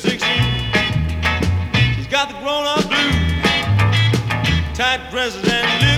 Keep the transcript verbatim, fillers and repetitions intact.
sixteen. He's got the grown-up blues, tight dresses and lips.